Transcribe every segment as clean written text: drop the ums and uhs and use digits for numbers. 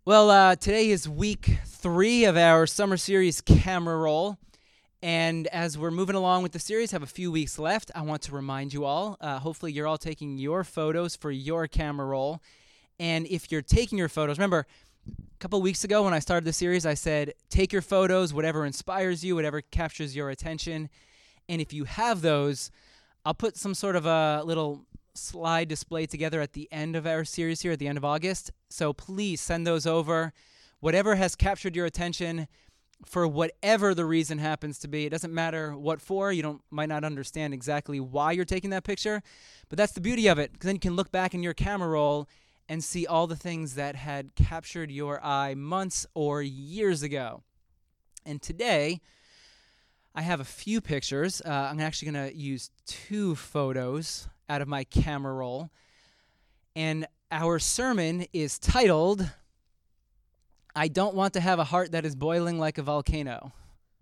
Well, today is week 3 of our summer series, Camera Roll. And as we're moving along with the series, have a few weeks left. I want to remind you all, hopefully you're all taking your photos for your camera roll. And if you're taking your photos, remember, a couple weeks ago when I started the series, I said, take your photos, whatever inspires you, whatever captures your attention. And if you have those, I'll put some sort of a little slide display together at the end of our series here at the end of August. So please send those over. Whatever has captured your attention for whatever the reason happens to be. It doesn't matter what for. You might not understand exactly why you're taking that picture, but that's the beauty of it, because then you can look back in your camera roll and see all the things that had captured your eye months or years ago. And today, I have a few pictures. I'm actually going to use 2 photos out of my camera roll. And our sermon is titled, I Don't Want to Have a Heart That is Boiling Like a Volcano.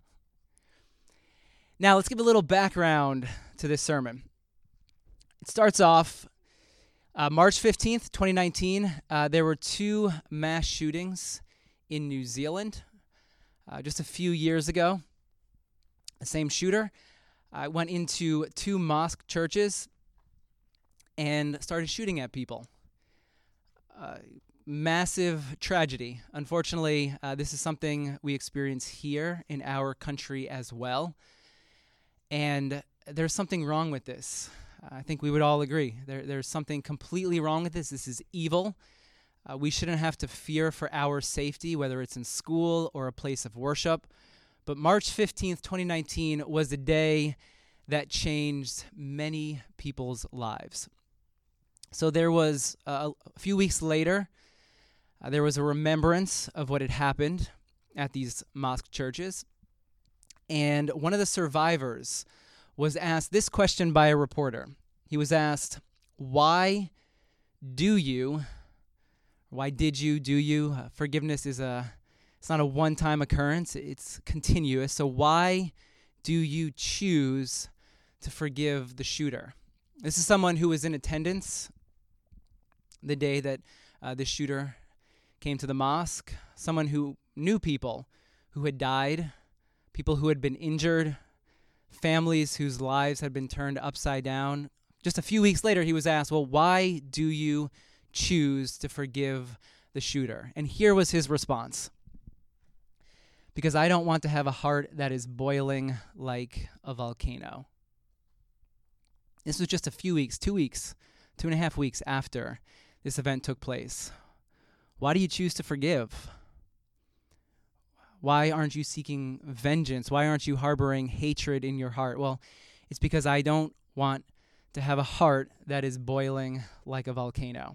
Now, let's give a little background to this sermon. It starts off March 15th, 2019. There were 2 mass shootings in New Zealand just a few years ago. The same shooter went into 2 mosque churches and started shooting at people. Massive tragedy. Unfortunately, this is something we experience here in our country as well. And there's something wrong with this. I think we would all agree. There's something completely wrong with this. This is evil. We shouldn't have to fear for our safety, whether it's in school or a place of worship. But March 15th, 2019 was a day that changed many people's lives. So there was, a few weeks later, there was a remembrance of what had happened at these mosque churches. And one of the survivors was asked this question by a reporter. He was asked, why did you? Forgiveness is it's not a one-time occurrence, it's continuous. So why do you choose to forgive the shooter? This is someone who was in attendance the day that the shooter came to the mosque, someone who knew people who had died, people who had been injured, families whose lives had been turned upside down. Just a few weeks later, he was asked, well, why do you choose to forgive the shooter? And here was his response. Because I don't want to have a heart that is boiling like a volcano. This was just a few weeks, 2.5 weeks after this event took place. Why do you choose to forgive? Why aren't you seeking vengeance? Why aren't you harboring hatred in your heart? Well, it's because I don't want to have a heart that is boiling like a volcano.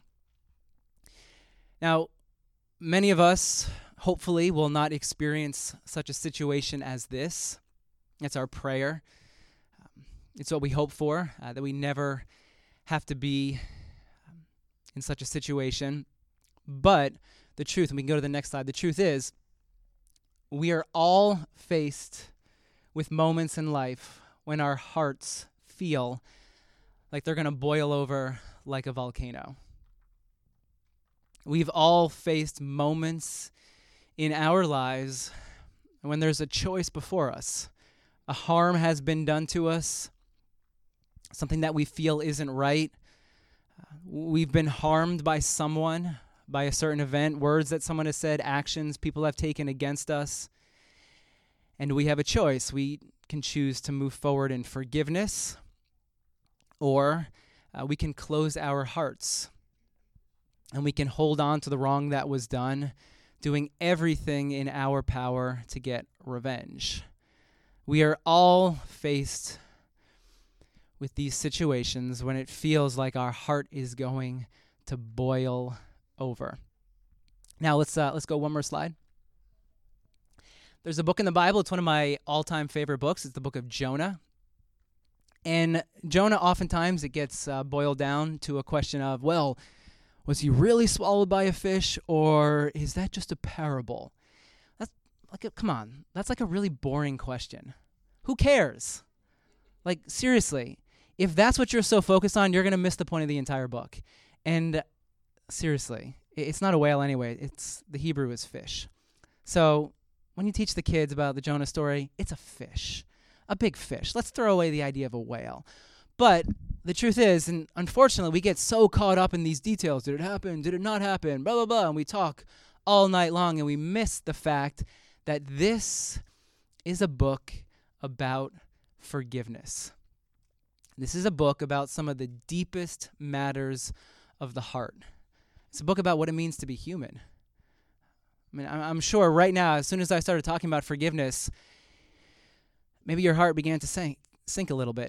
Now, many of us, hopefully, will not experience such a situation as this. That's our prayer. It's what we hope for, that we never have to be in such a situation. But the truth, and we can go to the next slide, the truth is, we are all faced with moments in life when our hearts feel like they're going to boil over like a volcano. We've all faced moments in our lives when there's a choice before us. A harm has been done to us, something that we feel isn't right. We've been harmed by someone, by a certain event, words that someone has said, actions people have taken against us. And we have a choice. We can choose to move forward in forgiveness, or we can close our hearts and we can hold on to the wrong that was done, doing everything in our power to get revenge. We are all faced with these situations when it feels like our heart is going to boil over. Now let's go one more slide. There's a book in the Bible. It's one of my all-time favorite books. It's the book of Jonah. And Jonah, oftentimes, it gets boiled down to a question of, well, was he really swallowed by a fish, or is that just a parable? Come on. That's like a really boring question. Who cares? Like, seriously, if that's what you're so focused on, you're going to miss the point of the entire book. And seriously, It's not a whale anyway. It's the Hebrew is fish. So when you teach the kids about the Jonah story, it's a fish, a big fish. Let's throw away the idea of a whale. But the truth is, and unfortunately, we get so caught up in these details. Did it happen? Did it not happen? Blah, blah, blah. And we talk all night long, and we miss the fact that this is a book about forgiveness. This is a book about some of the deepest matters of the heart. It's a book about what it means to be human. I mean, I'm sure right now, as soon as I started talking about forgiveness, maybe your heart began to sink a little bit.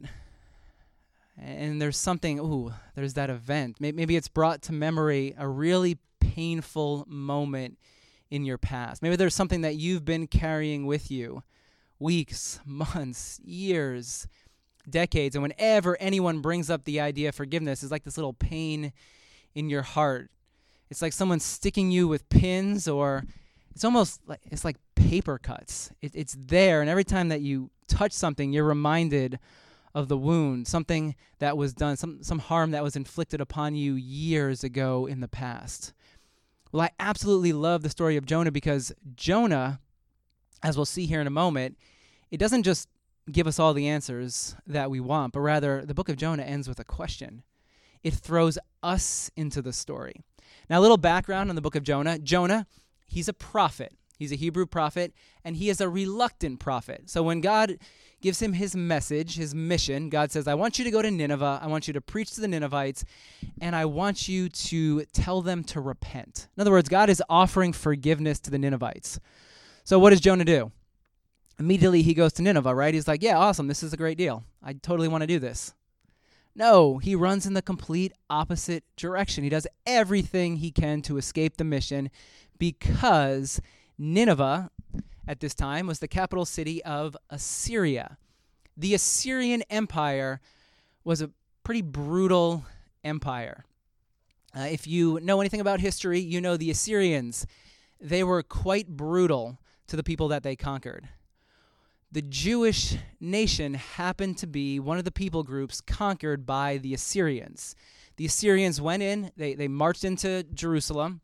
And there's something, there's that event. Maybe it's brought to memory a really painful moment in your past. Maybe there's something that you've been carrying with you weeks, months, years, decades. And whenever anyone brings up the idea of forgiveness, it's like this little pain in your heart. It's like someone sticking you with pins, or it's almost like it's like paper cuts. It's there, and every time that you touch something, you're reminded of the wound, something that was done, some harm that was inflicted upon you years ago in the past. Well, I absolutely love the story of Jonah, because Jonah, as we'll see here in a moment, it doesn't just give us all the answers that we want, but rather the book of Jonah ends with a question. It throws us into the story. Now, a little background on the book of Jonah. Jonah, he's a prophet. He's a Hebrew prophet, and he is a reluctant prophet. So when God gives him his message, his mission, God says, I want you to go to Nineveh. I want you to preach to the Ninevites, and I want you to tell them to repent. In other words, God is offering forgiveness to the Ninevites. So what does Jonah do? Immediately he goes to Nineveh, right? He's like, yeah, awesome. This is a great deal. I totally want to do this. No, he runs in the complete opposite direction. He does everything he can to escape the mission, because Nineveh at this time was the capital city of Assyria. The Assyrian Empire was a pretty brutal empire. If you know anything about history, you know the Assyrians, they were quite brutal to the people that they conquered. The Jewish nation happened to be one of the people groups conquered by the Assyrians. The Assyrians went in, they marched into Jerusalem,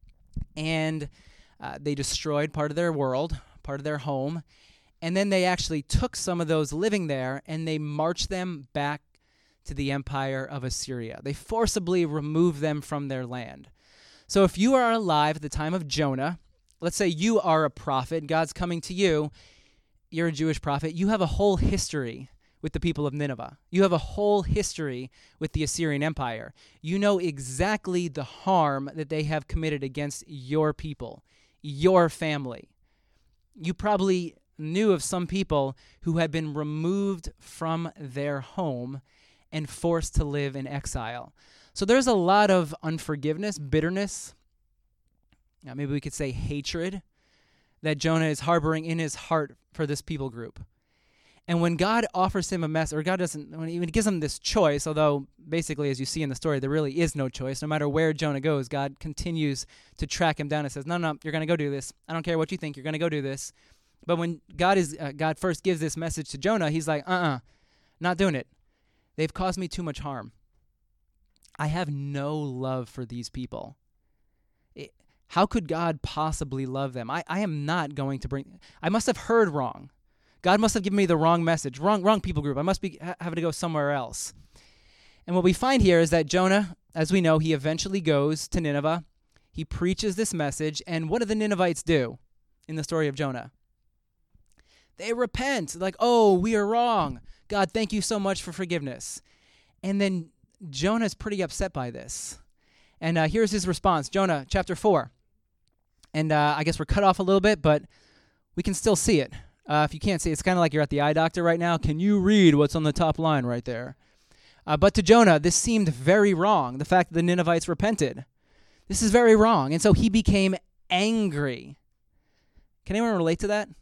and they destroyed part of their world, part of their home, and then they actually took some of those living there and they marched them back to the empire of Assyria. They forcibly removed them from their land. So if you are alive at the time of Jonah, let's say you are a prophet, God's coming to you, you're a Jewish prophet, you have a whole history with the people of Nineveh. You have a whole history with the Assyrian Empire. You know exactly the harm that they have committed against your people, your family. You probably knew of some people who had been removed from their home and forced to live in exile. So there's a lot of unforgiveness, bitterness, maybe we could say hatred, that Jonah is harboring in his heart for this people group. And when God offers him a message, or God doesn't, when he gives him this choice, although basically, as you see in the story, there really is no choice. No matter where Jonah goes, God continues to track him down and says, no, you're going to go do this. I don't care what you think, you're going to go do this. But when God first gives this message to Jonah, he's like, not doing it. They've caused me too much harm. I have no love for these people. How could God possibly love them? I am not going to I must have heard wrong. God must have given me the wrong message, wrong people group. I must be having to go somewhere else. And what we find here is that Jonah, as we know, he eventually goes to Nineveh. He preaches this message, and what do the Ninevites do in the story of Jonah? They repent, like, oh, we are wrong. God, thank you so much for forgiveness. And then Jonah's pretty upset by this. And here's his response, Jonah chapter 4. And I guess we're cut off a little bit, but we can still see it. If you can't see it, it's kind of like you're at the eye doctor right now. Can you read what's on the top line right there? But to Jonah, this seemed very wrong, the fact that the Ninevites repented. This is very wrong. And so he became angry. Can anyone relate to that?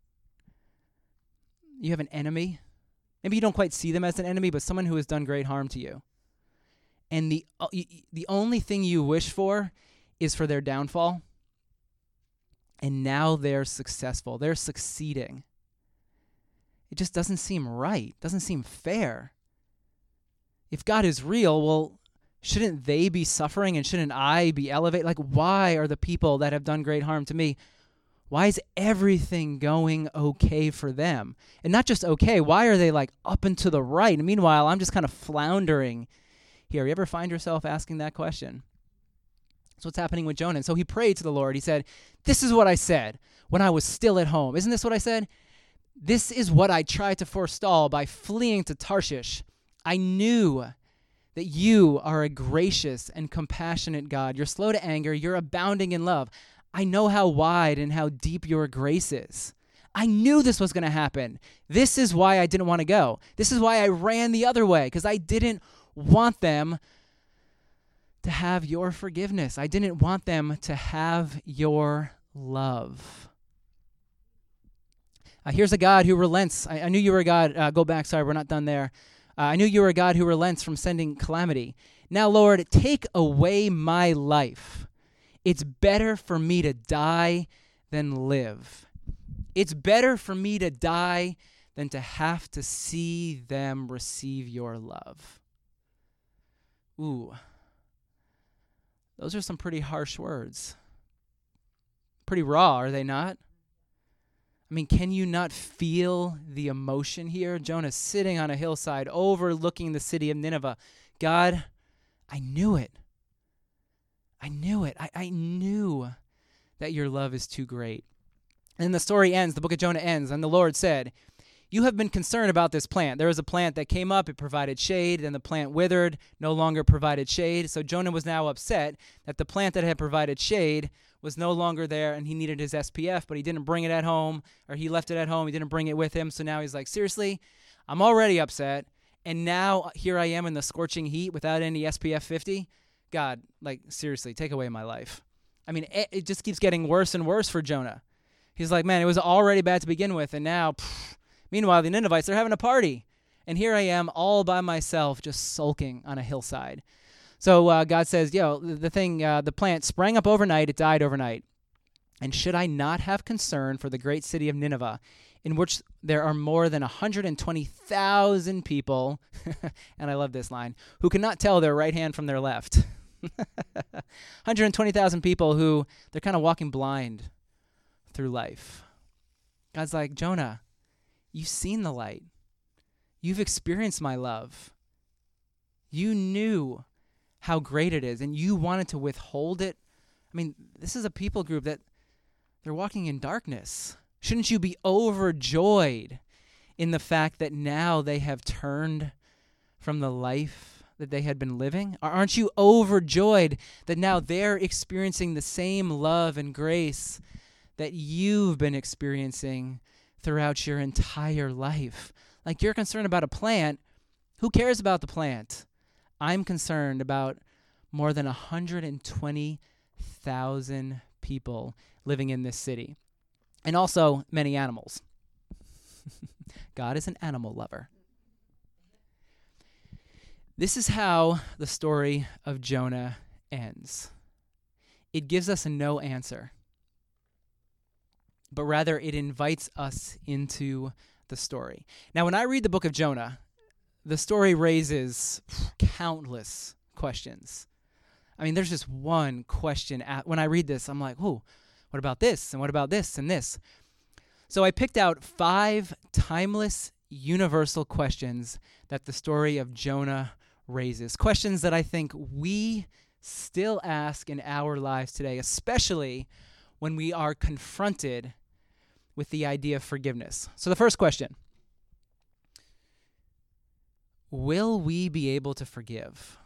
You have an enemy. Maybe you don't quite see them as an enemy, but someone who has done great harm to you. And the only thing you wish for is for their downfall. And now they're successful. They're succeeding. It just doesn't seem right. Doesn't seem fair. If God is real, well, Shouldn't they be suffering and shouldn't I be elevated? Like, why are the people that have done great harm to me, why is everything going okay for them? And not just okay, why are they like up and to the right? And meanwhile, I'm just kind of floundering here. You ever find yourself asking that question? That's what's happening with Jonah. And so he prayed to the Lord. He said, this is what I said when I was still at home. Isn't this what I said? This is what I tried to forestall by fleeing to Tarshish. I knew that you are a gracious and compassionate God. You're slow to anger. You're abounding in love. I know how wide and how deep your grace is. I knew this was going to happen. This is why I didn't want to go. This is why I ran the other way, because I didn't want them to have your forgiveness. I didn't want them to have your love. Here's a God who relents. I knew you were a God. Go back. Sorry, we're not done there. I knew you were a God who relents from sending calamity. Now, Lord, take away my life. It's better for me to die than live. It's better for me to die than to have to see them receive your love. Ooh. Those are some pretty harsh words. Pretty raw, are they not? I mean, can you not feel the emotion here? Jonah's sitting on a hillside overlooking the city of Nineveh. God, I knew it. I knew it. I knew that your love is too great. And the story ends, the book of Jonah ends, and the Lord said, you have been concerned about this plant. There was a plant that came up, it provided shade, then the plant withered, no longer provided shade. So Jonah was now upset that the plant that had provided shade was no longer there, and he needed his SPF, but he didn't bring it at home, or he left it at home, he didn't bring it with him. So now he's like, seriously, I'm already upset, and now here I am in the scorching heat without any SPF 50. God, like, seriously, take away my life. I mean, it just keeps getting worse and worse for Jonah. He's like, man, it was already bad to begin with, and now, meanwhile, the Ninevites, they're having a party, and here I am all by myself just sulking on a hillside. So God says, the plant sprang up overnight, it died overnight. And should I not have concern for the great city of Nineveh, in which there are more than 120,000 people, and I love this line, who cannot tell their right hand from their left. 120,000 people who, they're kind of walking blind through life. God's like, Jonah, you've seen the light. You've experienced my love. You knew how great it is, and you wanted to withhold it. I mean, this is a people group that they're walking in darkness. Shouldn't you be overjoyed in the fact that now they have turned from the life that they had been living? Aren't you overjoyed that now they're experiencing the same love and grace that you've been experiencing throughout your entire life? Like, you're concerned about a plant. Who cares about the plant? I'm concerned about more than 120,000 people living in this city, and also many animals. God is an animal lover. This is how the story of Jonah ends. It gives us a no answer, but rather it invites us into the story. Now, when I read the book of Jonah, the story raises countless questions. I mean, there's just one question. When I read this, I'm like, oh, what about this? And what about this and this? So I picked out 5 timeless, universal questions that the story of Jonah raises. Questions that I think we still ask in our lives today, especially when we are confronted with the idea of forgiveness. So the first question: will we be able to forgive?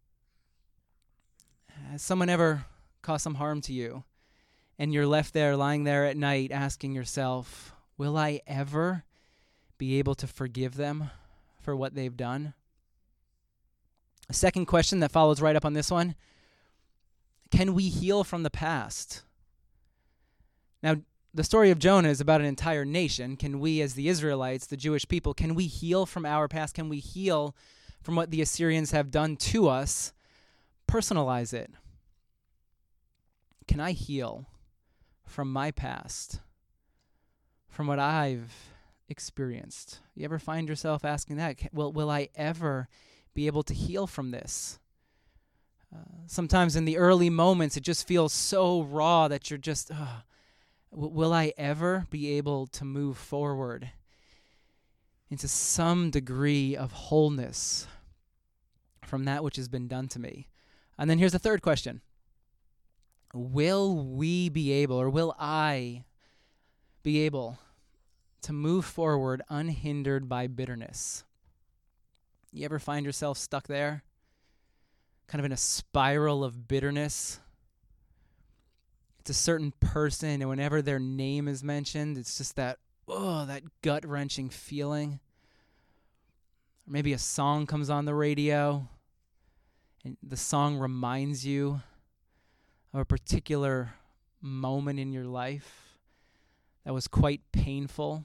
Has someone ever caused some harm to you, and you're left there, lying there at night, asking yourself, will I ever be able to forgive them for what they've done? A second question that follows right up on this one: can we heal from the past? Now, the story of Jonah is about an entire nation. Can we, as the Israelites, the Jewish people, can we heal from our past? Can we heal from what the Assyrians have done to us? Personalize it. Can I heal from my past, from what I've experienced? You ever find yourself asking that? Will I ever be able to heal from this? Sometimes in the early moments, it just feels so raw that you're just, will I ever be able to move forward into some degree of wholeness from that which has been done to me? And then here's the third question. Will we be able, or will I be able to move forward unhindered by bitterness? You ever find yourself stuck there? Kind of in a spiral of bitterness? It's a certain person, and whenever their name is mentioned, it's just that gut-wrenching feeling. Or maybe a song comes on the radio, and the song reminds you of a particular moment in your life that was quite painful.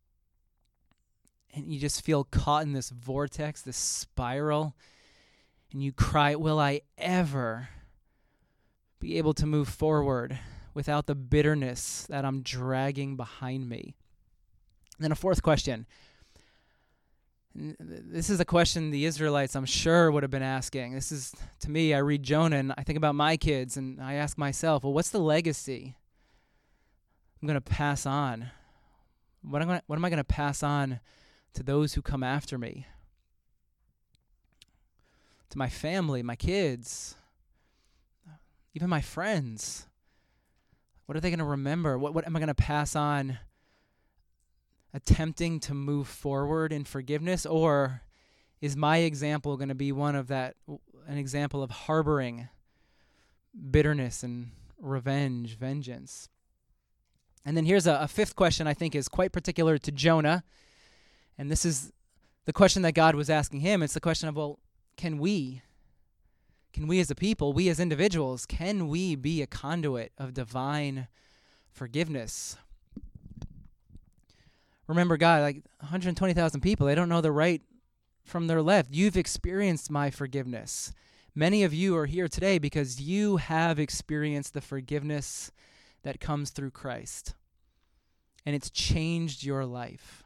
And you just feel caught in this vortex, this spiral, and you cry, will I ever be able to move forward without the bitterness that I'm dragging behind me? And then a fourth question. This is a question the Israelites, I'm sure, would have been asking. This is, to me, I read Jonah and I think about my kids and I ask myself, well, what's the legacy I'm going to pass on? What am I going to pass on to those who come after me? To my family, my kids, even my friends. What are they going to remember? What am I going to pass on? Attempting to move forward in forgiveness, or is my example going to be an example of harboring bitterness and vengeance? And then here's a fifth question I think is quite particular to Jonah, and this is the question that God was asking him. It's the question of, well, can we as a people, we as individuals, can we be a conduit of divine forgiveness? Remember, God, like 120,000 people, they don't know the right from their left. You've experienced my forgiveness. Many of you are here today because you have experienced the forgiveness that comes through Christ, and it's changed your life.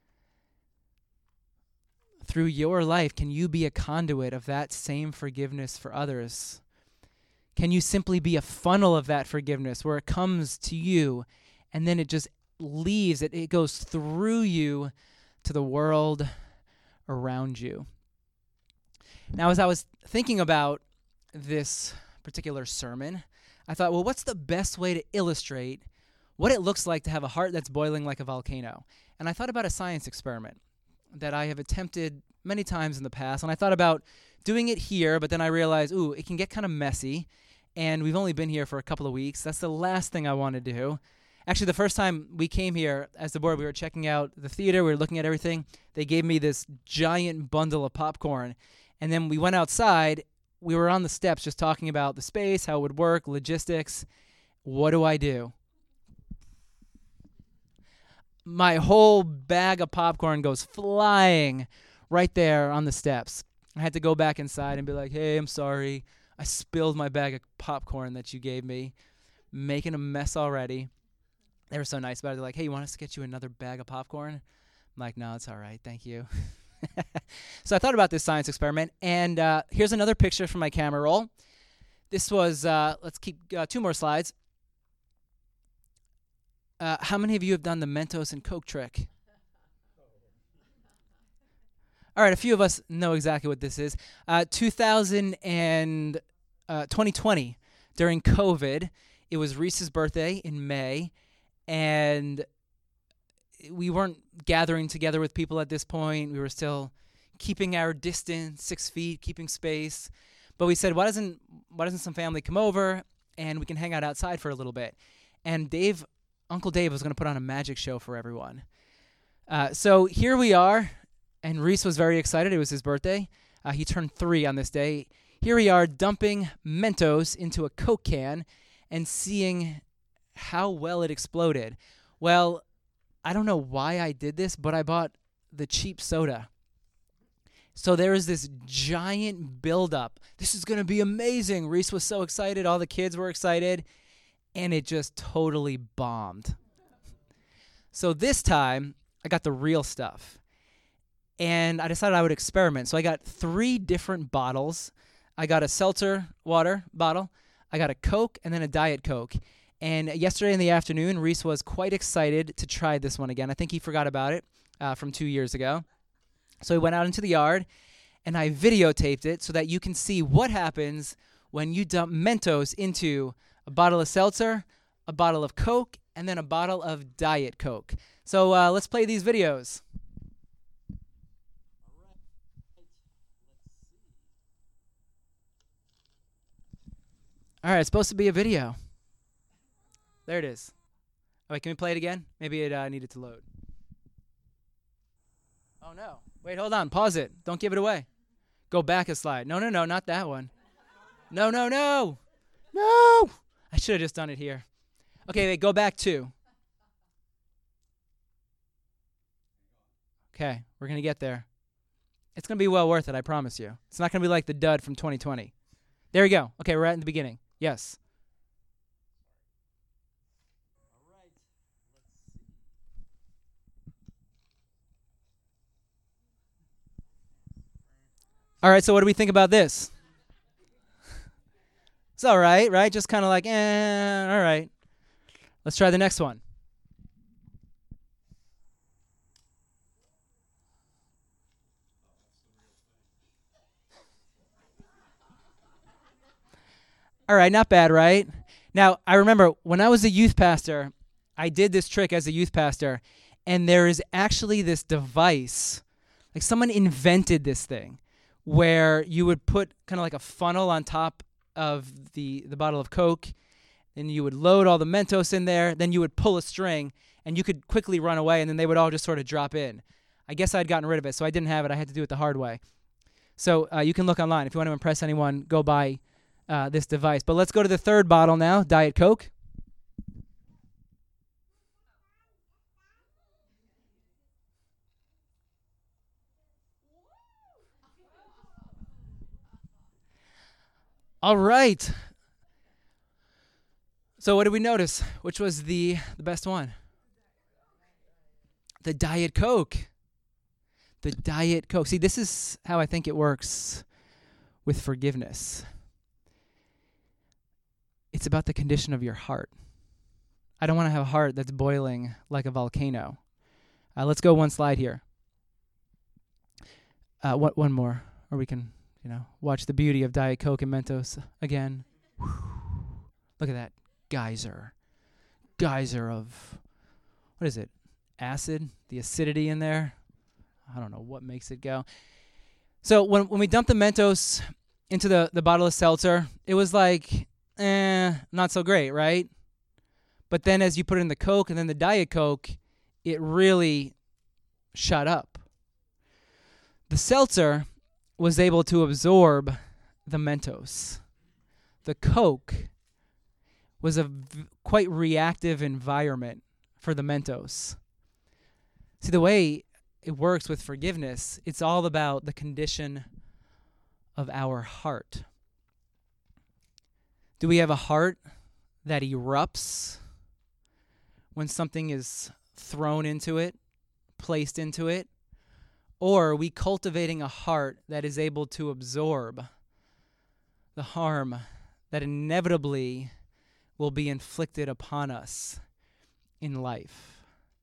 Through your life, can you be a conduit of that same forgiveness for others? Can you simply be a funnel of that forgiveness where it comes to you and then it just leaves, it goes through you to the world around you? Now, as I was thinking about this particular sermon, I thought, well, what's the best way to illustrate what it looks like to have a heart that's boiling like a volcano? And I thought about a science experiment that I have attempted many times in the past, and I thought about doing it here, but then I realized, it can get kind of messy, and we've only been here for a couple of weeks. That's the last thing I want to do. Actually, the first time we came here as the board, we were checking out the theater, we were looking at everything. They gave me this giant bundle of popcorn, and then we went outside. We were on the steps just talking about the space, how it would work, logistics. What do? My whole bag of popcorn goes flying right there on the steps. I had to go back inside and be like, hey, I'm sorry. I spilled my bag of popcorn that you gave me, making a mess already. They were so nice about it. They're like, hey, you want us to get you another bag of popcorn? I'm like, no, it's all right. Thank you. So I thought about this science experiment, and here's another picture from my camera roll. This was, let's keep 2 more slides. How many of you have done the Mentos and Coke trick? All right, a few of us know exactly what this is. 2020, during COVID, it was Reese's birthday in May, and we weren't gathering together with people at this point. We were still keeping our distance, 6 feet, keeping space. But we said, why doesn't some family come over and we can hang out outside for a little bit? And Uncle Dave was going to put on a magic show for everyone. So here we are, and Reese was very excited. It was his birthday. He turned 3 on this day. Here we are dumping Mentos into a Coke can and seeing how well it exploded. Well, I don't know why I did this, but I bought the cheap soda. So there was this giant buildup. This is going to be amazing. Reese was so excited. All the kids were excited. And it just totally bombed. So this time, I got the real stuff. And I decided I would experiment. So I got 3 different bottles. I got a seltzer water bottle, I got a Coke, and then a Diet Coke. And yesterday in the afternoon, Reese was quite excited to try this one again. I think he forgot about it from 2 years ago. So he went out into the yard, and I videotaped it so that you can see what happens when you dump Mentos into a bottle of seltzer, a bottle of Coke, and then a bottle of Diet Coke. So let's play these videos. All right, it's supposed to be a video. There it is. All right, can we play it again? Maybe it needed to load. Oh, no. Wait, hold on. Pause it. Don't give it away. Go back a slide. No, not that one. No. No! I should have just done it here. Okay, wait, go back 2. Okay, we're going to get there. It's going to be well worth it, I promise you. It's not going to be like the dud from 2020. There we go. Okay, we're at the beginning. Yes. All right, so what do we think about this? It's all right, right? Just kind of like, all right. Let's try the next one. All right, not bad, right? Now, I remember when I was a youth pastor, I did this trick as a youth pastor, and there is actually this device, like someone invented this thing, where you would put kind of like a funnel on top of the bottle of Coke, and you would load all the Mentos in there, then you would pull a string, and you could quickly run away, and then they would all just sort of drop in. I guess I'd gotten rid of it, so I didn't have it. I had to do it the hard way. So you can look online. If you want to impress anyone, go buy this device. But let's go to the third bottle now, Diet Coke. All right. So what did we notice? Which was the best one? The Diet Coke. The Diet Coke. See, this is how I think it works with forgiveness. It's about the condition of your heart. I don't want to have a heart that's boiling like a volcano. Let's go one slide here. One more, or we can, watch the beauty of Diet Coke and Mentos again. Look at that geyser of, what is it? Acid, the acidity in there. I don't know what makes it go. So when we dumped the Mentos into the bottle of seltzer, it was like, not so great, right? But then as you put in the Coke and then the Diet Coke, it really shut up. The seltzer was able to absorb the Mentos. The Coke was a quite reactive environment for the Mentos. See, the way it works with forgiveness, it's all about the condition of our heart. Do we have a heart that erupts when something is thrown into it, placed into it? Or are we cultivating a heart that is able to absorb the harm that inevitably will be inflicted upon us in life?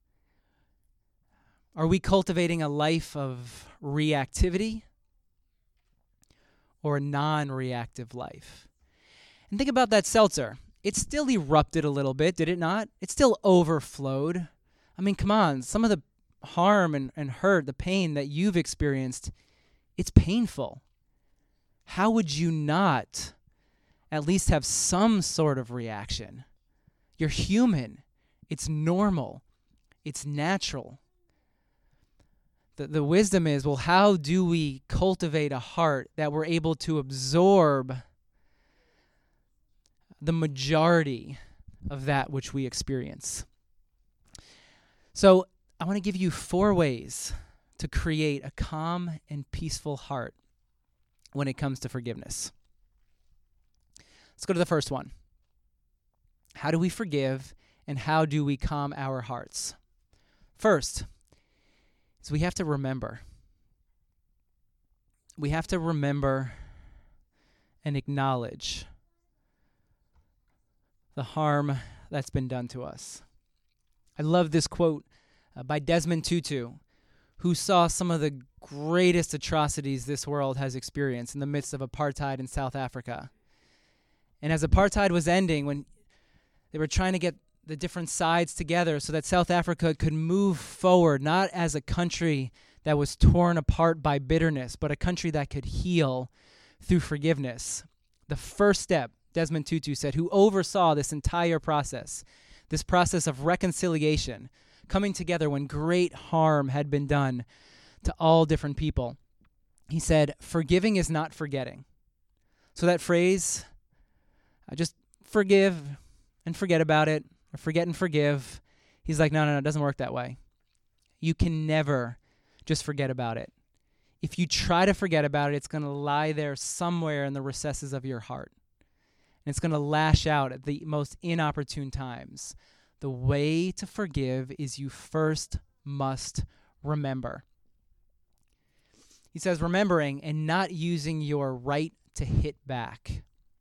Are we cultivating a life of reactivity or a non-reactive life? And think about that seltzer. It still erupted a little bit, did it not? It still overflowed. I mean, come on. Some of the harm and hurt, the pain that you've experienced, it's painful. How would you not at least have some sort of reaction? You're human. It's normal. It's natural. The wisdom is, well, how do we cultivate a heart that we're able to absorb the majority of that which we experience? So I want to give you 4 ways to create a calm and peaceful heart when it comes to forgiveness. Let's go to the first one. How do we forgive and how do we calm our hearts? First, is we have to remember. We have to remember and acknowledge the harm that's been done to us. I love this quote by Desmond Tutu, who saw some of the greatest atrocities this world has experienced in the midst of apartheid in South Africa. And as apartheid was ending, when they were trying to get the different sides together so that South Africa could move forward, not as a country that was torn apart by bitterness, but a country that could heal through forgiveness. The first step, Desmond Tutu said, who oversaw this entire process, this process of reconciliation, coming together when great harm had been done to all different people. He said, forgiving is not forgetting. So that phrase, just forgive and forget about it, or forget and forgive. He's like, no, it doesn't work that way. You can never just forget about it. If you try to forget about it, it's going to lie there somewhere in the recesses of your heart. And it's going to lash out at the most inopportune times. The way to forgive is you first must remember. He says, remembering and not using your right to hit back.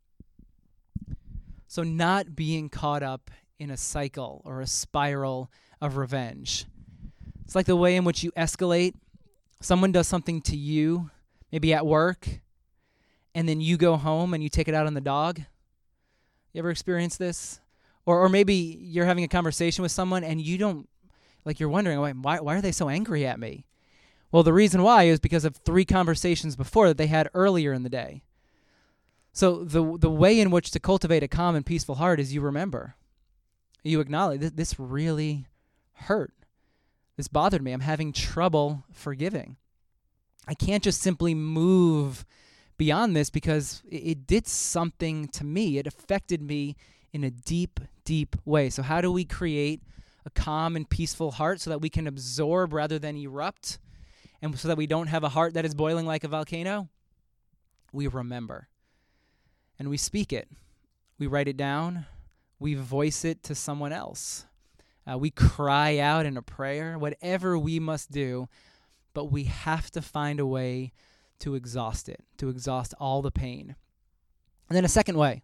So not being caught up in a cycle or a spiral of revenge. It's like the way in which you escalate. Someone does something to you, maybe at work, and then you go home and you take it out on the dog. You ever experienced this? Or maybe you're having a conversation with someone and you don't, like you're wondering, why are they so angry at me? Well, the reason why is because of 3 conversations before that they had earlier in the day. So the way in which to cultivate a calm and peaceful heart is you remember. You acknowledge, this really hurt. This bothered me. I'm having trouble forgiving. I can't just simply move beyond this because it did something to me. It affected me in a deep, deep way. So how do we create a calm and peaceful heart so that we can absorb rather than erupt, and so that we don't have a heart that is boiling like a volcano? We remember. And we speak it. We write it down. We voice it to someone else. We cry out in a prayer, whatever we must do, but we have to find a way to exhaust it, to exhaust all the pain. And then a second way.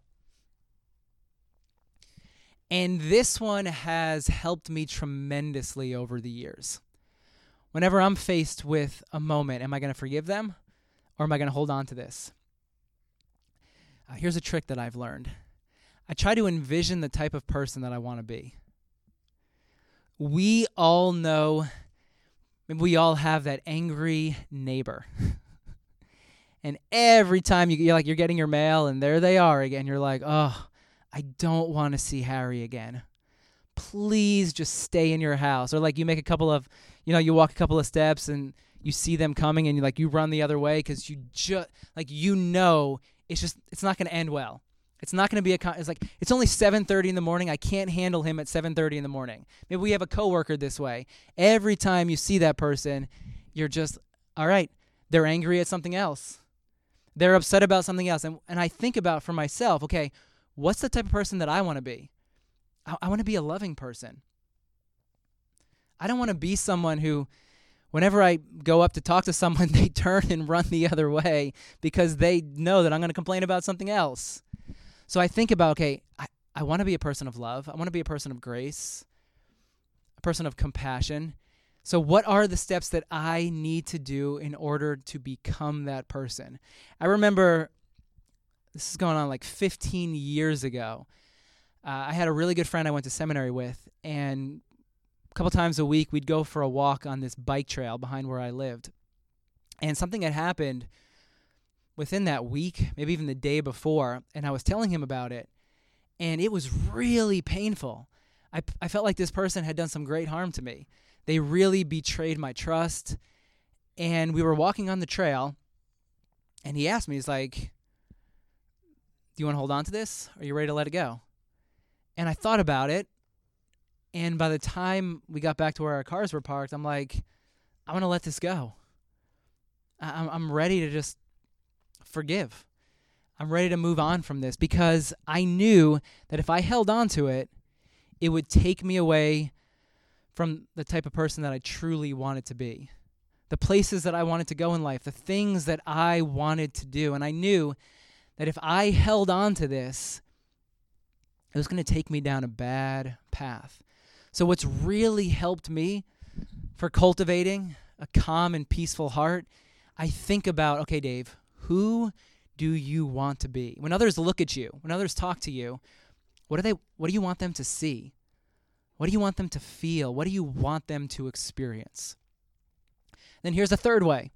And this one has helped me tremendously over the years. Whenever I'm faced with a moment, am I going to forgive them or am I going to hold on to this? Here's a trick that I've learned. I try to envision the type of person that I want to be. We all know, maybe we all have that angry neighbor. And every time you're getting your mail and there they are again, you're like, oh, I don't want to see Harry again. Please just stay in your house. Or like you make a couple of, you walk a couple of steps and you see them coming and you run the other way because it's not going to end well. It's not going to be it's only 7:30 in the morning. I can't handle him at 7:30 in the morning. Maybe we have a coworker this way. Every time you see that person, you're just, all right, they're angry at something else. They're upset about something else. And I think about for myself, okay, what's the type of person that I want to be? I want to be a loving person. I don't want to be someone who, whenever I go up to talk to someone, they turn and run the other way because they know that I'm going to complain about something else. So I think about, okay, I want to be a person of love. I want to be a person of grace, a person of compassion. So what are the steps that I need to do in order to become that person? I remember, this is going on 15 years ago. I had a really good friend I went to seminary with, and a couple times a week we'd go for a walk on this bike trail behind where I lived. And something had happened within that week, maybe even the day before, and I was telling him about it, and it was really painful. I felt like this person had done some great harm to me. They really betrayed my trust, and we were walking on the trail, and he asked me, he's like, do you want to hold on to this? Are you ready to let it go? And I thought about it, and by the time we got back to where our cars were parked, I'm like, I want to let this go. I'm ready to just forgive. I'm ready to move on from this because I knew that if I held on to it, it would take me away from the type of person that I truly wanted to be, the places that I wanted to go in life, the things that I wanted to do. And I knew that if I held on to this, it was going to take me down a bad path. So what's really helped me for cultivating a calm and peaceful heart, I think about, okay, Dave, who do you want to be? When others look at you, when others talk to you, what do you want them to see? What do you want them to feel? What do you want them to experience? Then here's a third way.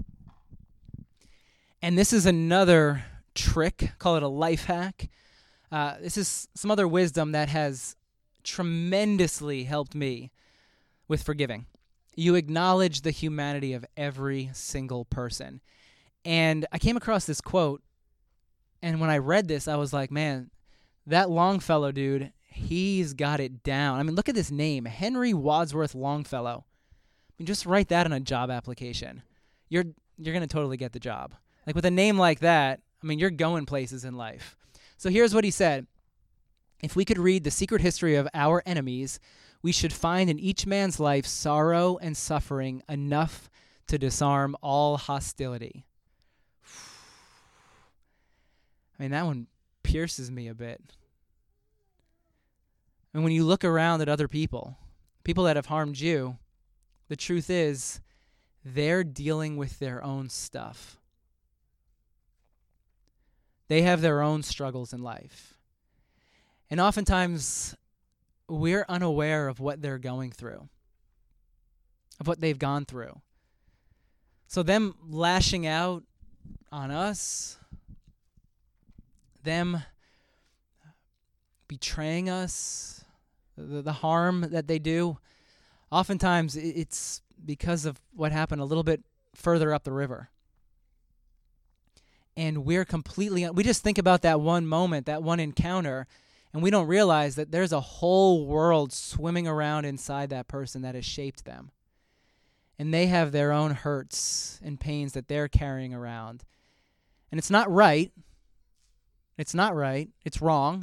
And this is another trick, call it a life hack. This is some other wisdom that has tremendously helped me with forgiving. You acknowledge the humanity of every single person. And I came across this quote, and when I read this, I was like, man, that Longfellow dude, he's got it down. I mean, look at this name, Henry Wadsworth Longfellow. I mean, just write that on a job application. You're going to totally get the job. Like with a name like that, I mean, you're going places in life. So here's what he said. If we could read the secret history of our enemies, we should find in each man's life sorrow and suffering enough to disarm all hostility. I mean, that one pierces me a bit. And when you look around at other people that have harmed you, the truth is they're dealing with their own stuff. They have their own struggles in life. And oftentimes, we're unaware of what they're going through, of what they've gone through. So them lashing out on us, them betraying us, the harm that they do, oftentimes it's because of what happened a little bit further up the river. And we just think about that one moment, that one encounter, and we don't realize that there's a whole world swimming around inside that person that has shaped them. And they have their own hurts and pains that they're carrying around. And it's not right. It's not right. It's wrong.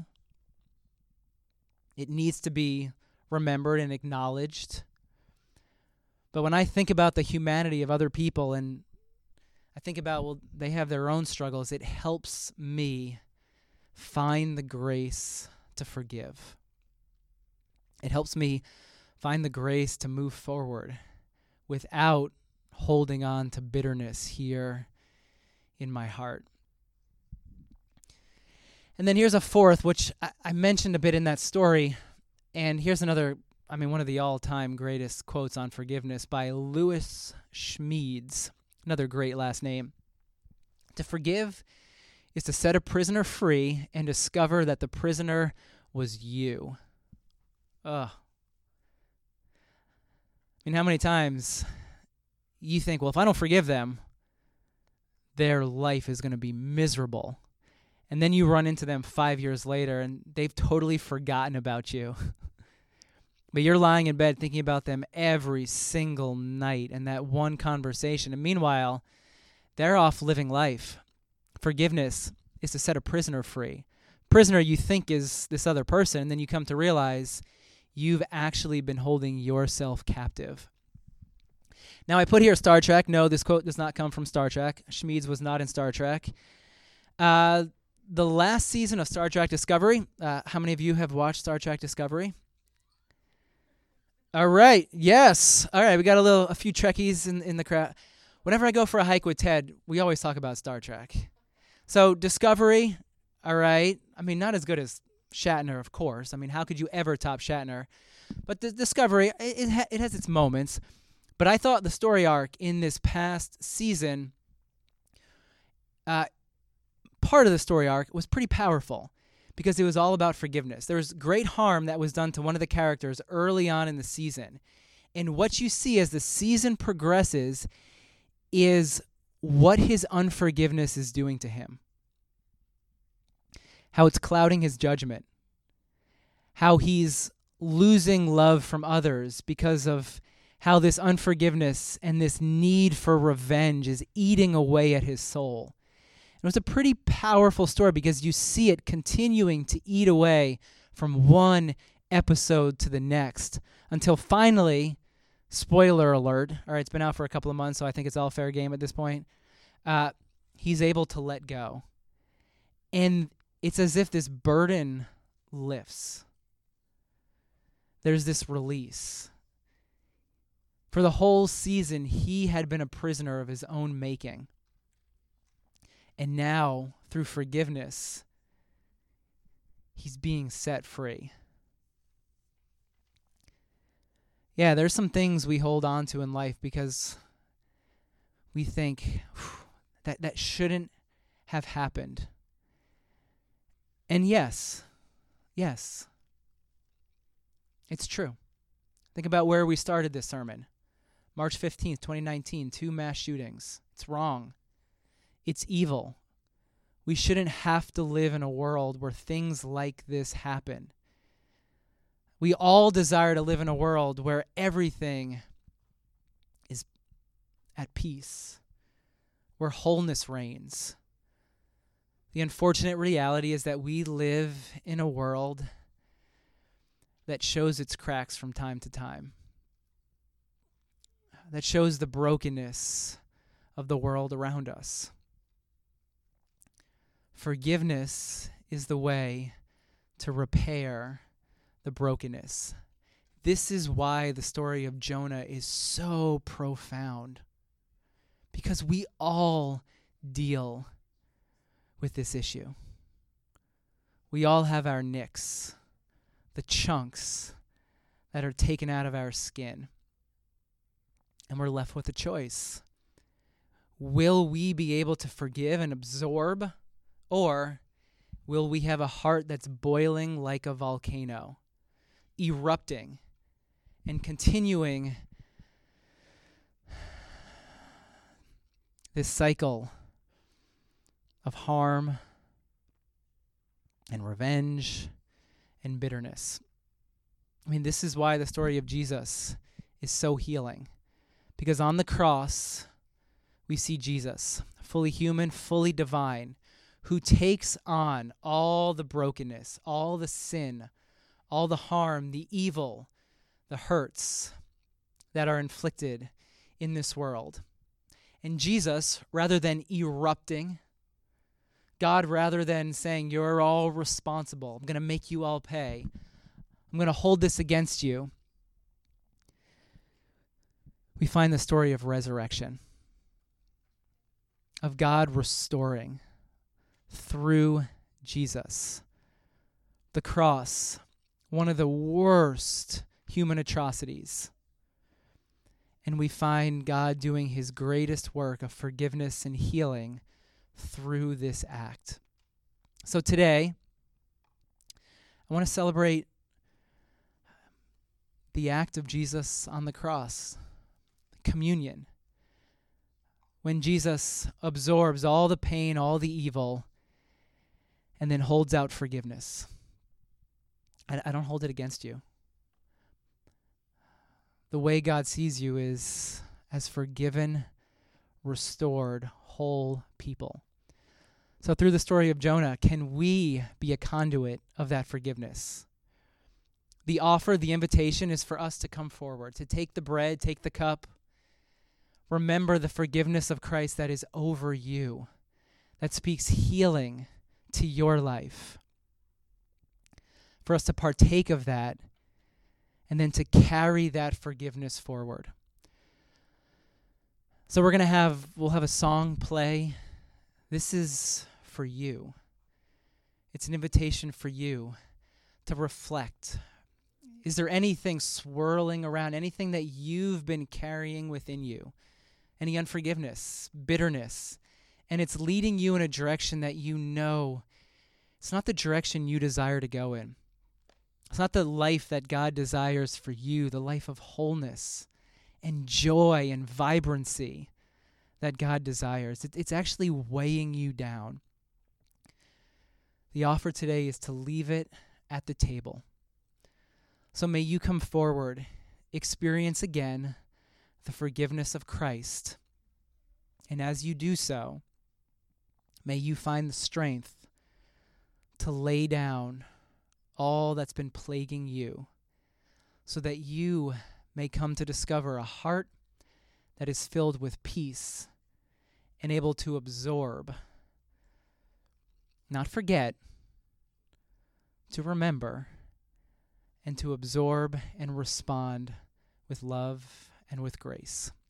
It needs to be remembered and acknowledged. But when I think about the humanity of other people and I think about, well, they have their own struggles, it helps me find the grace to forgive. It helps me find the grace to move forward without holding on to bitterness here in my heart. And then here's a fourth, which I mentioned a bit in that story. And here's another, one of the all-time greatest quotes on forgiveness by Louis Schmeeds. Another great last name. To forgive is to set a prisoner free and discover that the prisoner was you. Ugh. How many times you think, well, if I don't forgive them, their life is going to be miserable. And then you run into them 5 years later and they've totally forgotten about you. But you're lying in bed thinking about them every single night and that one conversation. And meanwhile, they're off living life. Forgiveness is to set a prisoner free. Prisoner you think is this other person, and then you come to realize you've actually been holding yourself captive. Now, I put here Star Trek. No, this quote does not come from Star Trek. Schmeeds was not in Star Trek. The last season of Star Trek Discovery, how many of you have watched Star Trek Discovery? All right. Yes. All right. We got a few Trekkies in the crowd. Whenever I go for a hike with Ted, we always talk about Star Trek. So Discovery, all right. Not as good as Shatner, of course. How could you ever top Shatner? But the Discovery, it has its moments. But I thought the story arc in this past season, part of the story arc was pretty powerful because it was all about forgiveness. There was great harm that was done to one of the characters early on in the season. And what you see as the season progresses is what his unforgiveness is doing to him. How it's clouding his judgment. How he's losing love from others because of how this unforgiveness and this need for revenge is eating away at his soul. It was a pretty powerful story because you see it continuing to eat away from one episode to the next until finally, spoiler alert, all right, it's been out for a couple of months, so I think it's all fair game at this point, he's able to let go. And it's as if this burden lifts. There's this release. For the whole season, he had been a prisoner of his own making. And now, through forgiveness, he's being set free. Yeah, there's some things we hold on to in life because we think that shouldn't have happened. And yes, it's true. Think about where we started this sermon. March 15th, 2019, 2 mass shootings. It's wrong. It's evil. We shouldn't have to live in a world where things like this happen. We all desire to live in a world where everything is at peace, where wholeness reigns. The unfortunate reality is that we live in a world that shows its cracks from time to time, that shows the brokenness of the world around us. Forgiveness is the way to repair the brokenness. This is why the story of Jonah is so profound, because we all deal with this issue. We all have our nicks, the chunks that are taken out of our skin, and we're left with a choice. Will we be able to forgive and absorb, or will we have a heart that's boiling like a volcano, erupting and continuing this cycle of harm and revenge and bitterness? I mean, this is why the story of Jesus is so healing. Because on the cross, we see Jesus, fully human, fully divine, who takes on all the brokenness, all the sin, all the harm, the evil, the hurts that are inflicted in this world. And Jesus, rather than erupting, God, rather than saying, you're all responsible, I'm going to make you all pay, I'm going to hold this against you, we find the story of resurrection, of God restoring through Jesus. The cross, one of the worst human atrocities. And we find God doing his greatest work of forgiveness and healing through this act. So today, I want to celebrate the act of Jesus on the cross, communion. When Jesus absorbs all the pain, all the evil, and then holds out forgiveness. I don't hold it against you. The way God sees you is as forgiven, restored, whole people. So through the story of Jonah, can we be a conduit of that forgiveness? The offer, the invitation is for us to come forward, to take the bread, take the cup. Remember the forgiveness of Christ that is over you, that speaks healing to your life. For us to partake of that and then to carry that forgiveness forward. So we'll have a song play. This is for you. It's an invitation for you to reflect. Is there anything swirling around, anything that you've been carrying within you? Any unforgiveness, bitterness, and it's leading you in a direction that you know it's not the direction you desire to go in. It's not the life that God desires for you, the life of wholeness and joy and vibrancy that God desires. It's actually weighing you down. The offer today is to leave it at the table. So may you come forward, experience again the forgiveness of Christ. And as you do so, may you find the strength to lay down all that's been plaguing you so that you may come to discover a heart that is filled with peace and able to absorb not forget, to remember, and to absorb and respond with love and with grace.